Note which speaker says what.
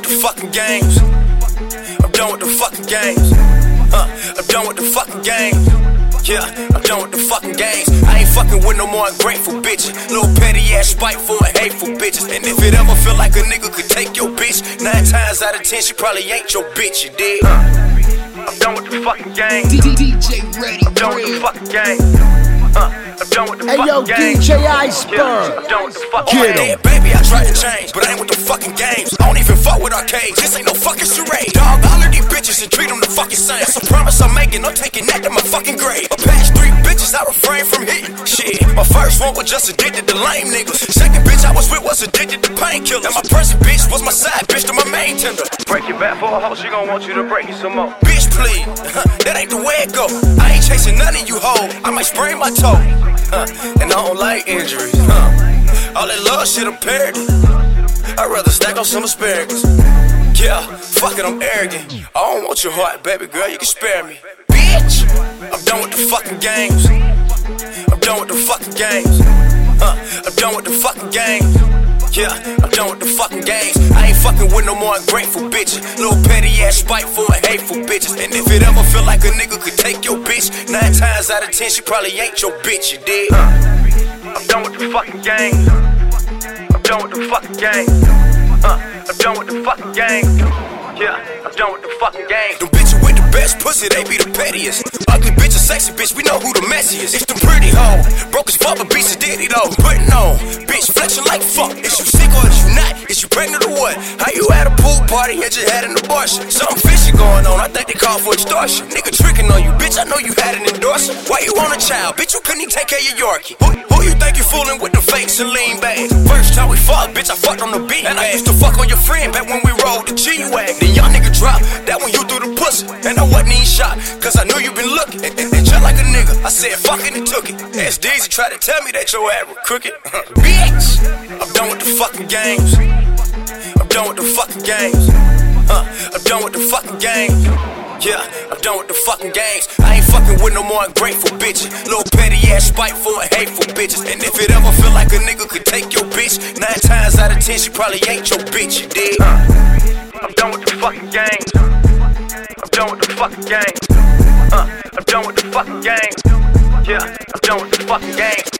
Speaker 1: the fucking games. I'm done with the fucking games. I'm done with the fucking games. Yeah, I'm done with the fucking games. I ain't fucking with no more ungrateful bitches. Little petty ass, spiteful and hateful bitches. And if it ever feel like a nigga could take your bitch, 9 times out of 10 she probably ain't your bitch, you dig? I'm done with the fucking game.
Speaker 2: DJ Ready.
Speaker 1: I'm done with the fucking game. I'm done with the fucking
Speaker 2: Ayo,
Speaker 1: game.
Speaker 2: DJ Iceberg.
Speaker 1: I'm done with the fucking game. Baby, I tried to change, but I ain't with the fucking games. I don't even fuck with arcades. This ain't no fucking charade. Dog, all of these bitches and treat them the fucking same. That's a promise I'm making. I'm taking that to my fucking grave. My past 3 bitches, I refrain from hitting. Shit, my first one was just addicted to lame niggas. Second bitch I was with was addicted to painkillers. And my present bitch was my side bitch to my main tender. Break your back for a hoe, she gon' want you to break it some more. Bitch, please, that ain't the way it go. I ain't chasing none of you hoes. I might sprain my toe. And I don't like injuries. All that love shit, I'm parody. I'd rather stack on some asparagus. Yeah, fuck it, I'm arrogant. I don't want your heart, baby girl, you can spare me. Bitch, I'm done with the fucking games. I'm done with the fucking games. I'm done with the fucking games. Yeah, I'm done with the fucking games. I ain't fucking with no more ungrateful bitches. Little petty ass, spiteful and hateful bitches. And if it ever feel like a nigga could take your bitch, 9 times out of 10 she probably ain't your bitch, you dig? I'm done with the fucking games. I'm done with the fucking games. I'm done with the fucking games. Yeah, I'm done with the fucking games. Them bitches with the best pussy, they be the pettiest. Ugly bitch or sexy bitch, we know who the messiest. It's them pretty hoes, broke as fuck, but bitches did it though. Putting on, bitch flexing like fuck. Is you sick or is you not? Is you pregnant or what? How you at a pool party and just had an abortion? Something fishy going on, I think they call for extortion. Nigga tricking on you, bitch, I know you had an endorsement. Why you want a child? Bitch, you couldn't even take care of your Yorkie. Who you think you fooling with the fakes and lean bags? First time we fucked, bitch, I fucked on the beat. And I used to fuck on your friend back when we rolled the G-Wagon. Young nigga drop, that when you threw the pussy. And I wasn't even shot, cause I knew you been looking. And just like a nigga, I said fuck it and took it. SD's tried to tell me that your ass was crooked. Bitch, I'm done with the fucking games. I'm done with the fucking games. I'm done with the fucking games. Yeah, I'm done with the fucking games. I ain't fucking with no more ungrateful bitches. Little petty ass, spiteful and hateful bitches. And if it ever feel like a nigga could take your bitch, 9 times out of 10 she probably ain't your bitch, you dig? I'm done with the fucking games. I'm done with the fucking games. I'm done with the fucking games. Yeah, I'm done with the fucking games.